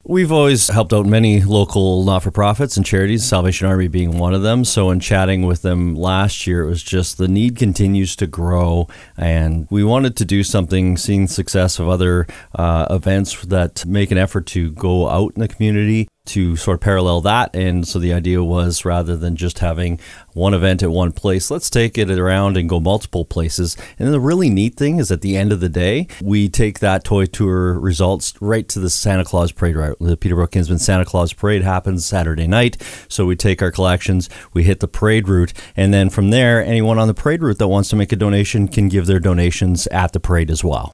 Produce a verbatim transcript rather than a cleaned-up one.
We've always helped out many local not-for-profits and charities, Salvation Army being one of them. So in chatting with them last year, it was just the need continues to grow, and we wanted to do something, seeing success of other uh, events that make an effort to go out in the community to sort of parallel that. And so the idea was, rather than just having one event at one place, let's take it around and go multiple places. And then the really neat thing is, at the end of the day, we take that toy tour results right to the Santa Claus Parade route. The Peterborough Kinsman Santa Claus Parade happens Saturday night. So we take our collections, we hit the parade route, and then from there, anyone on the parade route that wants to make a donation can give their donations at the parade as well.